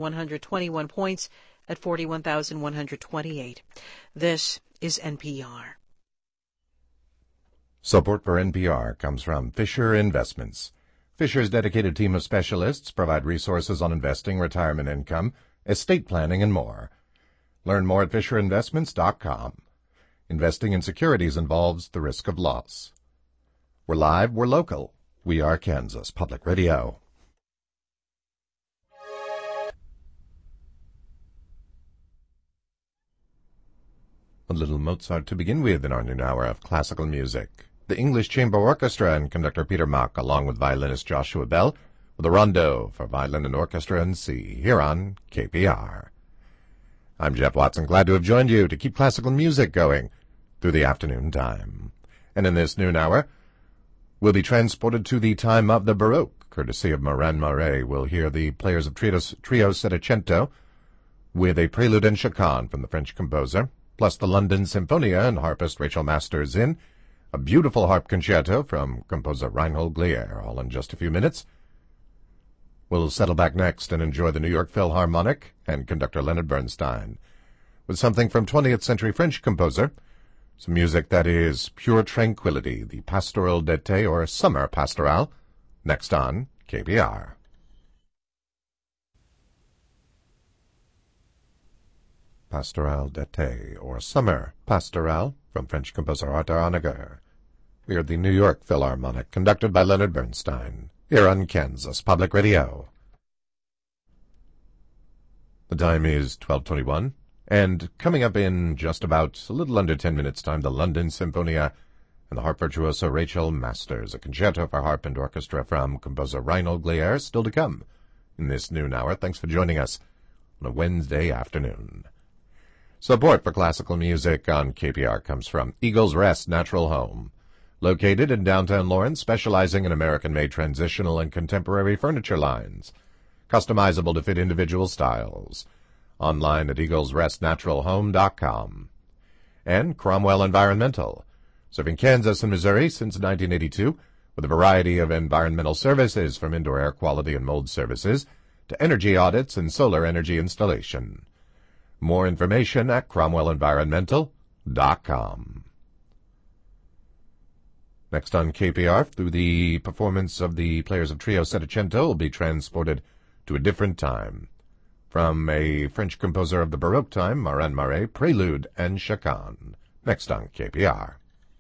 121 points at 41,128. This is NPR. Support for NPR comes from Fisher Investments. Fisher's dedicated team of specialists provide resources on investing, retirement income, estate planning, and more. Learn more at FisherInvestments.com. Investing in securities involves the risk of loss. We're live, we're local. We are Kansas Public Radio. A little Mozart to begin with in our noon hour of classical music. The English Chamber Orchestra and conductor Peter Mack, along with violinist Joshua Bell, with a rondo for violin and orchestra in C, here on KPR. I'm Jeff Watson, glad to have joined you to keep classical music going through the afternoon time. And in this noon hour, we'll be transported to the time of the Baroque, courtesy of Morin Marais. We'll hear the players of Trio Settecento with a prelude and chaconne from the French composer, plus the London Sinfonia and harpist Rachel Masters in a beautiful harp concerto from composer Reinhold Glier, all in just a few minutes. We'll settle back next and enjoy the New York Philharmonic and conductor Leonard Bernstein with something from 20th century French composer, some music that is pure tranquility, the Pastoral d'été or Summer Pastoral, next on KPR. Pastoral d'été or Summer Pastoral from French composer Arthur Honegger. We are the New York Philharmonic, conducted by Leonard Bernstein, here on Kansas Public Radio. The time is 12:21, and coming up in just about a little under 10 minutes' time, the London Sinfonia and the harp virtuoso Rachel Masters, a concerto for harp and orchestra from composer Reinhold Glier, still to come in this noon hour. Thanks for joining us on a Wednesday afternoon. Support for classical music on KPR comes from Eagles Rest Natural Home, located in downtown Lawrence, specializing in American-made transitional and contemporary furniture lines, customizable to fit individual styles. Online at eaglesrestnaturalhome.com. And Cromwell Environmental, serving Kansas and Missouri since 1982, with a variety of environmental services from indoor air quality and mold services to energy audits and solar energy installation. More information at cromwellenvironmental.com. Next on KPR, through the performance of the players of Trio Settecento, will be transported to a different time. From a French composer of the Baroque time, Morin Marais, Prelude and Chaconne. Next on KPR.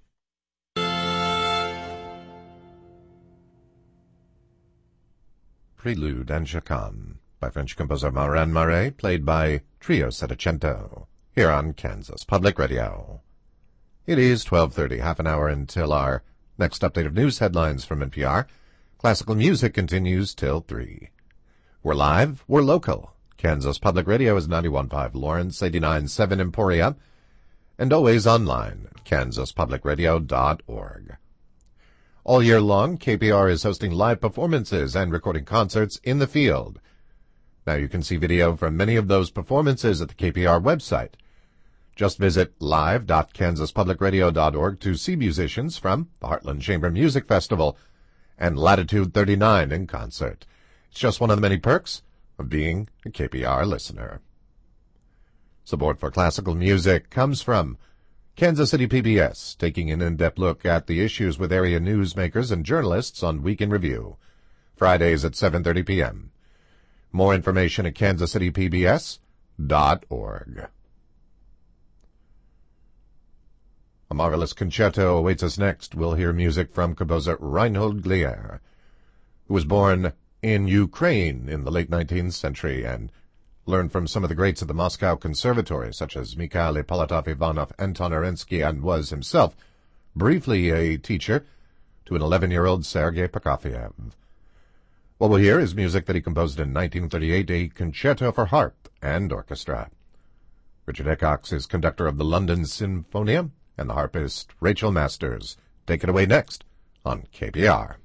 Prelude and Chaconne by French composer Morin Marais, played by Trio Settecento, here on Kansas Public Radio. It is 12:30, half an hour until our next update of news headlines from NPR. Classical music continues till 3. We're live, we're local. Kansas Public Radio is 91.5 Lawrence, 89.7 Emporia, and always online at kansaspublicradio.org. All year long, KPR is hosting live performances and recording concerts in the field. Now you can see video from many of those performances at the KPR website. Just visit live.kansaspublicradio.org to see musicians from the Heartland Chamber Music Festival and Latitude 39 in concert. It's just one of the many perks of being a KPR listener. Support for classical music comes from Kansas City PBS, taking an in-depth look at the issues with area newsmakers and journalists on Week in Review, Fridays at 7:30 p.m. More information at kansascitypbs.org. A marvelous concerto awaits us next. We'll hear music from composer Reinhold Glier, who was born in Ukraine in the late 19th century and learned from some of the greats at the Moscow Conservatory, such as Mikhail Ippolitov Ivanov, Anton Arensky, and was himself briefly a teacher to an 11-year-old Sergei Prokofiev. What we'll hear is music that he composed in 1938, a concerto for harp and orchestra. Richard Hickox is conductor of the London Sinfonia, and the harpist Rachel Masters. Take it away next on KPR.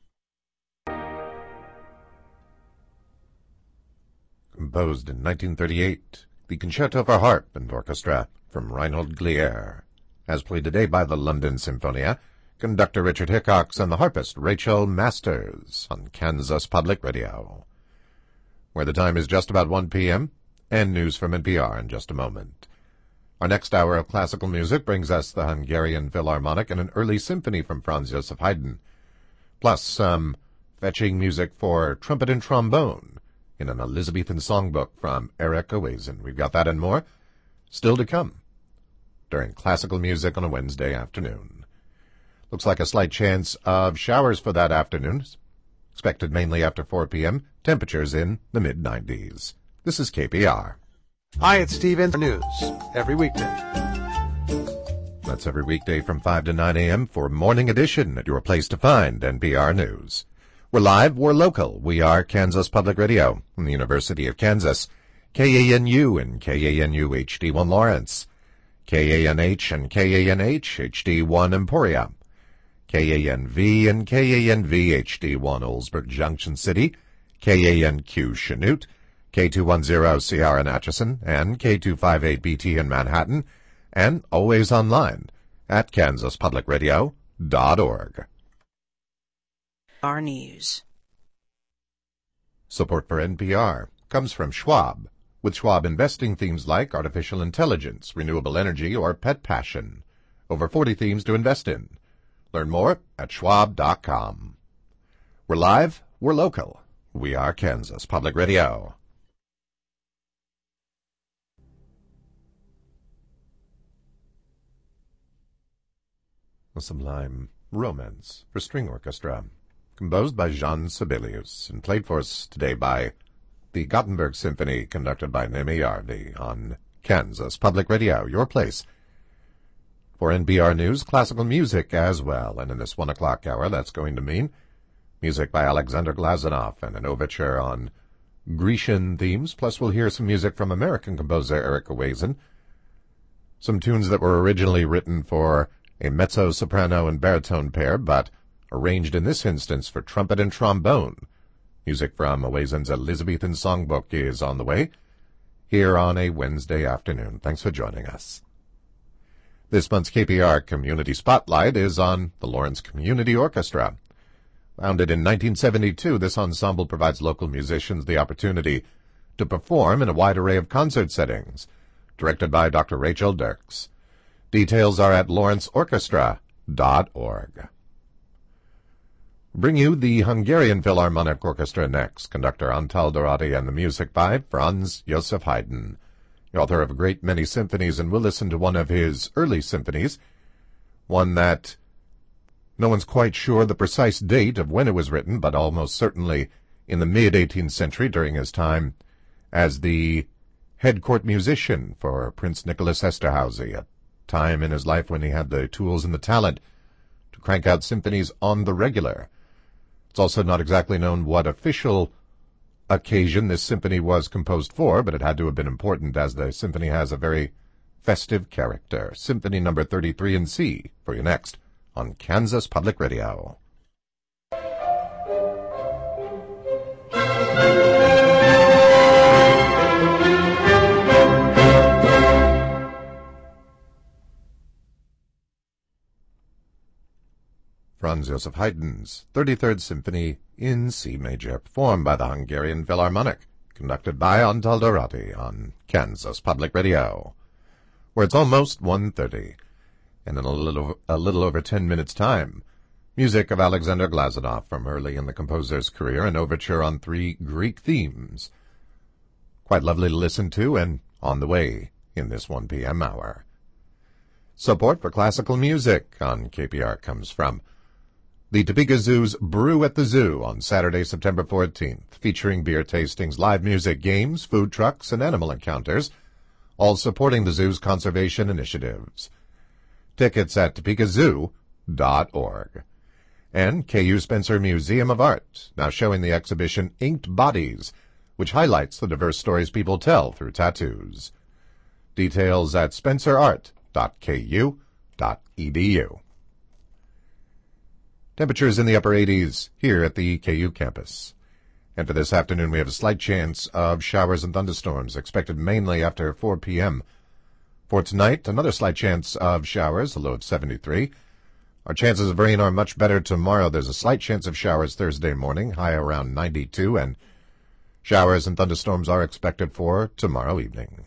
Composed in 1938, the Concerto for Harp and Orchestra from Reinhold Glier, as played today by the London Sinfonia, conductor Richard Hickox and the harpist Rachel Masters on Kansas Public Radio. where the time is just about 1 p.m., and news from NPR in just a moment. Our next hour of classical music brings us the Hungarian Philharmonic and an early symphony from Franz Joseph Haydn, plus some fetching music for trumpet and trombone in an Elizabethan songbook from Eric Owazen. We've got that and more still to come during classical music on a Wednesday afternoon. Looks like a slight chance of showers for that afternoon, expected mainly after 4 p.m., temperatures in the mid-90s. This is KPR. Hi, it's Steve in News, every weekday. That's every weekday from 5 to 9 a.m. for Morning Edition at your place to find NPR News. We're live, we're local. We are Kansas Public Radio from the University of Kansas, KANU and KANU HD1 Lawrence, KANH and KANH HD1 Emporia, KANV and KANV HD1 Oldsburg Junction City, KANQ Chanute, K210 Sierra in Atchison, and K258BT in Manhattan, and always online at kansaspublicradio.org. Our news. Support for NPR comes from Schwab, with Schwab investing themes like artificial intelligence, renewable energy, or pet passion. Over 40 themes to invest in. Learn more at schwab.com. We're live, we're local. We are Kansas Public Radio. A sublime romance for string orchestra, composed by Jean Sibelius and played for us today by the Gothenburg Symphony, conducted by Nemi Järvi on Kansas Public Radio, your place for NPR News, classical music as well. And in this 1 o'clock hour, that's going to mean music by Alexander Glazunov and an overture on Grecian themes, plus we'll hear some music from American composer Eric Owazen, some tunes that were originally written for a mezzo-soprano and baritone pair, but arranged in this instance for trumpet and trombone. Music from Owazen's Elizabethan songbook is on the way here on a Wednesday afternoon. Thanks for joining us. This month's KPR Community Spotlight is on the Lawrence Community Orchestra. Founded in 1972, this ensemble provides local musicians the opportunity to perform in a wide array of concert settings. Directed by Dr. Rachel Dirks. Details are at lawrenceorchestra.org. Bring you the Hungarian Philharmonic Orchestra next. Conductor Antal Dorati and the music by Franz Joseph Haydn, the author of a great many symphonies, and we'll listen to one of his early symphonies, one that no one's quite sure the precise date of when it was written, but almost certainly in the mid-18th century during his time as the head court musician for Prince Nicholas Esterhazy, a time in his life when he had the tools and the talent to crank out symphonies on the regular. It's also not exactly known what official occasion this symphony was composed for, but it had to have been important as the symphony has a very festive character. Symphony number 33 in C for you next on Kansas Public Radio. Franz Joseph Haydn's 33rd Symphony in C major, performed by the Hungarian Philharmonic, conducted by Antal Dorati on Kansas Public Radio, where it's almost 1:30, and in a little over 10 minutes' time, music of Alexander Glazunov from early in the composer's career, an overture on 3 Greek themes. Quite lovely to listen to, and on the way in this 1 p.m. hour. Support for classical music on KPR comes from the Topeka Zoo's Brew at the Zoo on Saturday, September 14th, featuring beer tastings, live music, games, food trucks, and animal encounters, all supporting the zoo's conservation initiatives. Tickets at topekazoo.org. And KU Spencer Museum of Art, now showing the exhibition Inked Bodies, which highlights the diverse stories people tell through tattoos. Details at spencerart.ku.edu. Temperatures in the upper 80s here at the KU campus. And for this afternoon, we have a slight chance of showers and thunderstorms expected mainly after 4 p.m. For tonight, another slight chance of showers, a low of 73. Our chances of rain are much better tomorrow. There's a slight chance of showers Thursday morning, high around 92, and Showers and thunderstorms are expected for tomorrow evening.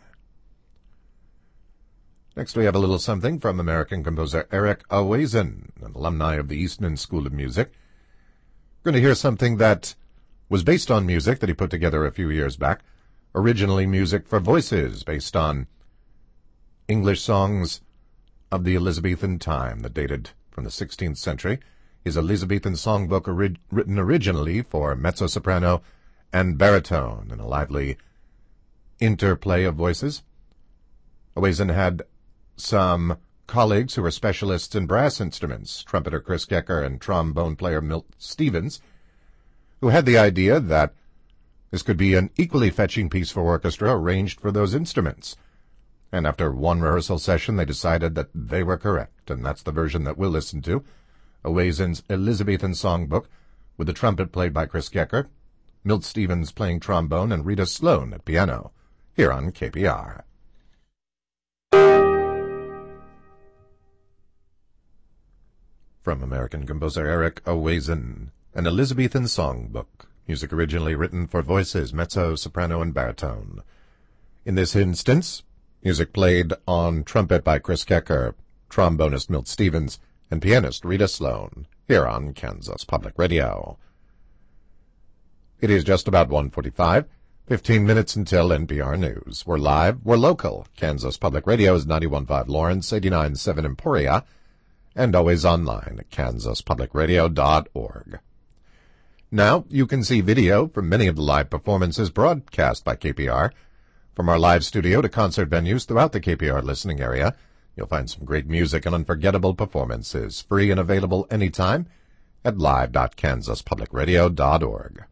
Next we have a little something from American composer Eric Aweisen, an alumni of the Eastman School of Music. We're going to hear something that was based on music that he put together a few years back, originally music for voices based on English songs of the Elizabethan time that dated from the 16th century. His Elizabethan songbook written originally for mezzo-soprano and baritone in a lively interplay of voices. Aweisen had some colleagues who were specialists in brass instruments, trumpeter Chris Gecker and trombone player Milt Stevens, who had the idea that this could be an equally fetching piece for orchestra arranged for those instruments. And after one rehearsal session, they decided that they were correct, and that's the version that we'll listen to, Aweisen's Elizabethan songbook, with the trumpet played by Chris Gecker, Milt Stevens playing trombone, and Rita Sloane at piano, here on KPR. From American composer Eric Aweisen, an Elizabethan songbook, music originally written for voices, mezzo, soprano, and baritone. In this instance, music played on trumpet by Chris Gecker, trombonist Milt Stevens, and pianist Rita Sloane, here on Kansas Public Radio. It is just about 1:45, 15 minutes until NPR News. We're live, we're local. Kansas Public Radio is 91.5 Lawrence, 89.7 Emporia, and always online at kansaspublicradio.org. Now, you can see video from many of the live performances broadcast by KPR. From our live studio to concert venues throughout the KPR listening area, you'll find some great music and unforgettable performances, free and available anytime at live.kansaspublicradio.org.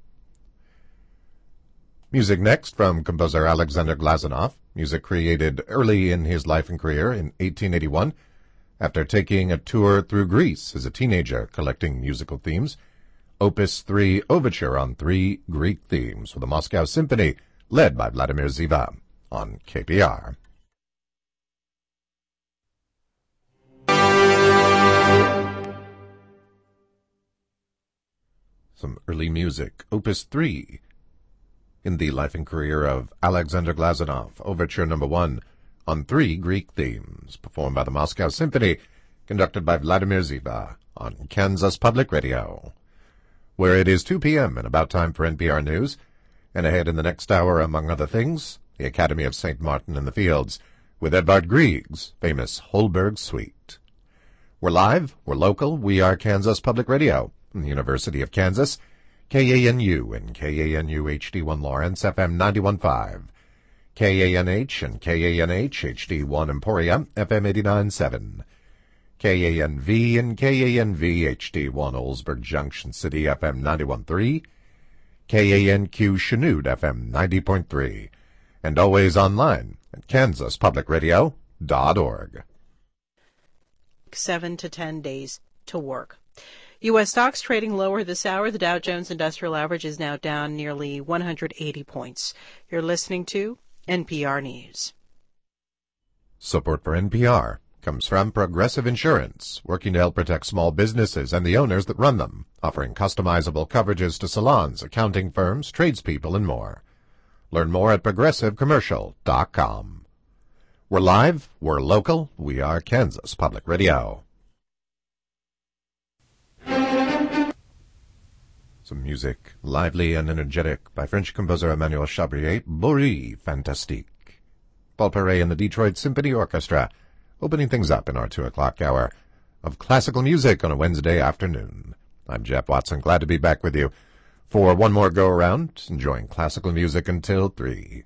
Music next from composer Alexander Glazunov, music created early in his life and career in 1881, after taking a tour through Greece as a teenager collecting musical themes. Opus 3 Overture on 3 Greek themes with the Moscow Symphony, led by Vladimir Ziva, on KPR. Some early music, Opus 3, in the life and career of Alexander Glazunov, Overture No. 1, on 3 Greek themes, performed by the Moscow Symphony, conducted by Vladimir Ziva, on Kansas Public Radio, where it is 2 p.m. and about time for NPR News, and ahead in the next hour, among other things, the Academy of St. Martin in the Fields, with Edvard Grieg's famous Holberg Suite. We're live, we're local, we are Kansas Public Radio, from the University of Kansas, KANU and KANU HD1 Lawrence, FM 91.5, KANH and KANH HD1 Emporia, FM 89.7, KANV and KANV HD1 Oldsburg Junction City, FM 91.3, KANQ Chanute, FM 90.3, and always online at kansaspublicradio.org. 7 to 10 days to work. U.S. stocks trading lower this hour. The Dow Jones Industrial Average is now down nearly 180 points. You're listening to NPR News. Support for NPR comes from Progressive Insurance, working to help protect small businesses and the owners that run them, offering customizable coverages to salons, accounting firms, tradespeople, and more. Learn more at progressivecommercial.com. We're live, we're local, we are Kansas Public Radio. Some music, lively and energetic, by French composer Emmanuel Chabrier, Bourri Fantastique. Paul Perret and the Detroit Symphony Orchestra, opening things up in our 2 o'clock hour of classical music on a Wednesday afternoon. I'm Jeff Watson, glad to be back with you for one more go-around, enjoying classical music until 3.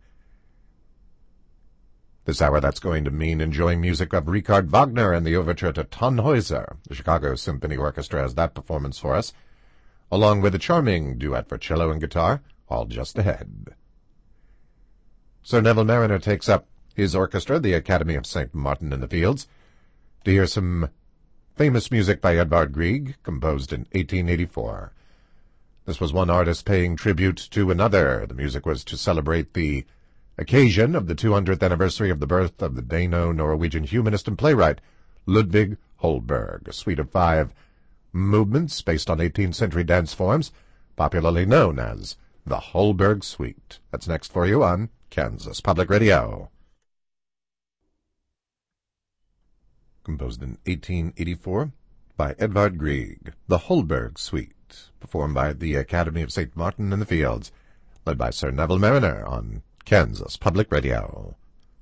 This hour, that's going to mean enjoying music of Richard Wagner and the overture to Tannhäuser. The Chicago Symphony Orchestra has that performance for us, along with a charming duet for cello and guitar, all just ahead. Sir Neville Marriner takes up his orchestra, the Academy of St. Martin in the Fields, to hear some famous music by Edvard Grieg, composed in 1884. This was one artist paying tribute to another. The music was to celebrate the occasion of the 200th anniversary of the birth of the Dano-Norwegian humanist and playwright Ludvig Holberg, a suite of 5 movements based on 18th century dance forms, popularly known as the Holberg Suite. That's next for you on Kansas Public Radio. Composed in 1884 by Edvard Grieg, the Holberg Suite, performed by the Academy of St. Martin in the Fields, led by Sir Neville Mariner on Kansas Public Radio.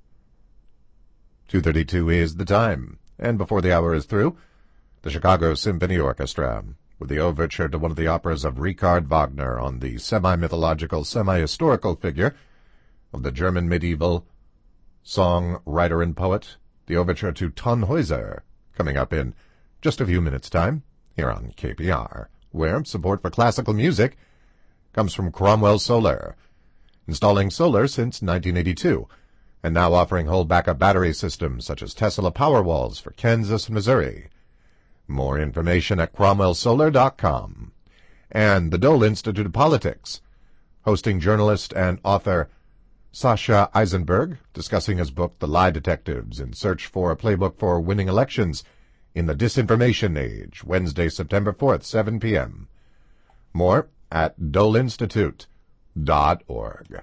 2:32 is the time, and before the hour is through, the Chicago Symphony Orchestra, with the overture to one of the operas of Richard Wagner on the semi-mythological, semi-historical figure of the German medieval song writer and poet, the overture to Tannhäuser, coming up in just a few minutes' time here on KPR, where support for classical music comes from Cromwell Solar, installing solar since 1982, and now offering whole backup battery systems such as Tesla Powerwalls for Kansas and Missouri. More information at cromwellsolar.com. And the Dole Institute of Politics, hosting journalist and author Sasha Eisenberg, discussing his book, The Lie Detectives, in Search for a Playbook for Winning Elections in the Disinformation Age, Wednesday, September 4th, 7 p.m. More at doleinstitute.org.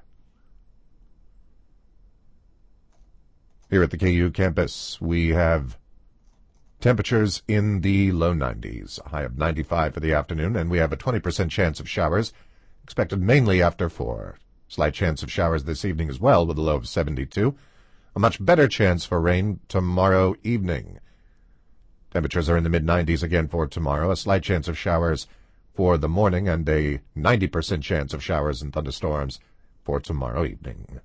Here at the KU campus, we have temperatures in the low 90s, a high of 95 for the afternoon, and we have a 20% chance of showers, expected mainly after 4. Slight chance of showers this evening as well, with a low of 72. A much better chance for rain tomorrow evening. Temperatures are in the mid-90s again for tomorrow, a slight chance of showers for the morning, and a 90% chance of showers and thunderstorms for tomorrow evening.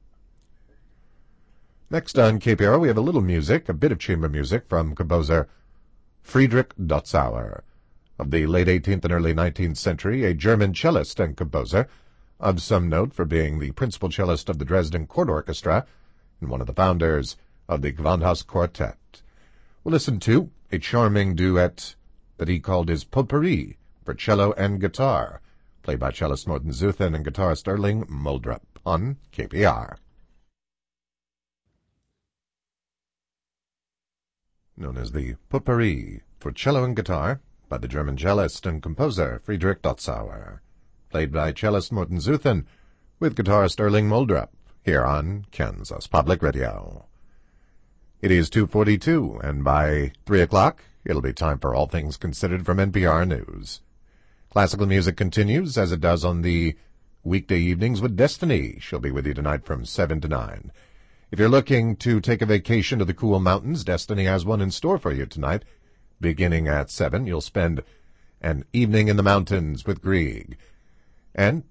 Next on KPR, we have a little music, a bit of chamber music from composer Friedrich Dotzauer, of the late 18th and early 19th century, a German cellist and composer, of some note for being the principal cellist of the Dresden Court Orchestra and one of the founders of the Gewandhaus Quartet. We'll listen to a charming duet that he called his Potpourri for cello and guitar, played by cellist Morten Zuthen and guitarist Erling Muldrup on KPR. Known as the Potpourri for cello and guitar by the German cellist and composer Friedrich Dotzauer, played by cellist Morten Zuthen with guitarist Erling Muldrup here on Kansas Public Radio. It is 2:42, and by 3 o'clock it'll be time for All Things Considered from NPR News. Classical music continues as it does on the weekday evenings with Destiny. She'll be with you tonight from 7 to 9. If you're looking to take a vacation to the cool mountains, Destiny has one in store for you tonight. Beginning at 7, you'll spend an evening in the mountains with Grieg. And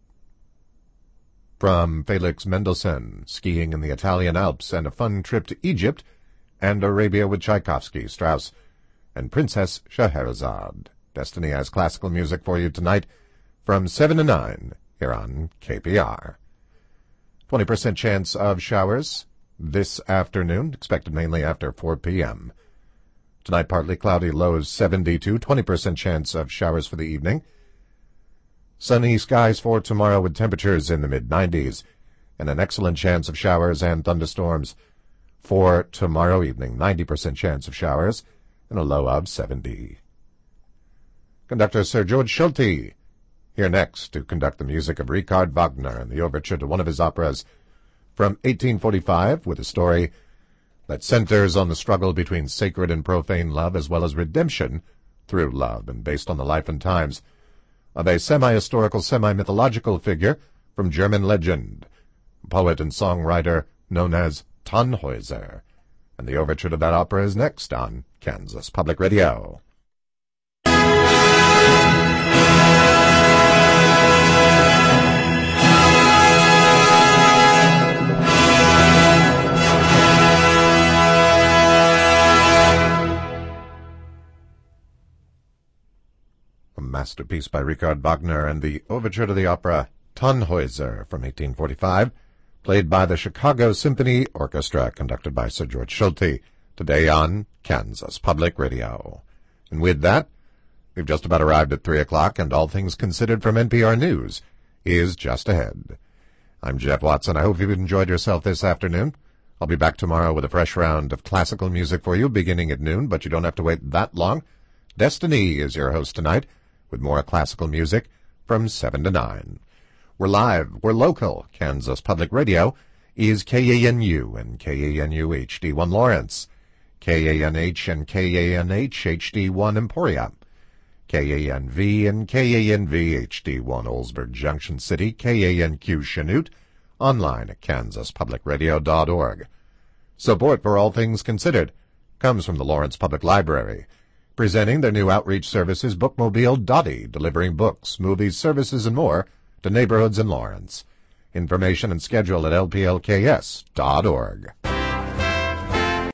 from Felix Mendelssohn, skiing in the Italian Alps and a fun trip to Egypt, and Arabia with Tchaikovsky, Strauss, and Princess Scheherazade. Destiny has classical music for you tonight from 7 to 9 here on KPR. 20% chance of showers this afternoon, expected mainly after 4 p.m. Tonight, partly cloudy, lows 72, 20% chance of showers for the evening. Sunny skies for tomorrow with temperatures in the mid-90s, and an excellent chance of showers and thunderstorms for tomorrow evening. 90% chance of showers, and a low of 70. Conductor Sir George Solti, here next to conduct the music of Richard Wagner and the overture to one of his operas from 1845, with a story that centers on the struggle between sacred and profane love, as well as redemption through love, and based on the life and times of a semi-historical, semi-mythological figure from German legend, poet and songwriter known as Tannhäuser. And the overture to that opera is next on Kansas Public Radio. A masterpiece by Richard Wagner and the overture to the opera Tannhäuser from 1845, played by the Chicago Symphony Orchestra, conducted by Sir George Solti, today on Kansas Public Radio. And with that, we've just about arrived at 3 o'clock, and All Things Considered from NPR News is just ahead. I'm Jeff Watson. I hope you've enjoyed yourself this afternoon. I'll be back tomorrow with a fresh round of classical music for you, beginning at noon, but you don't have to wait that long. Destiny is your host tonight, with more classical music from 7 to 9. We're live, we're local. Kansas Public Radio is KANU and KANU HD1 Lawrence, KANH and KANH HD1 Emporia, KANV and KANV HD1 Oldsburg Junction City, KANQ Chanute, online at kansaspublicradio.org. Support for All Things Considered comes from the Lawrence Public Library, presenting their new outreach services, Bookmobile Dottie, delivering books, movies, services, and more to neighborhoods in Lawrence. Information and schedule at lplks.org.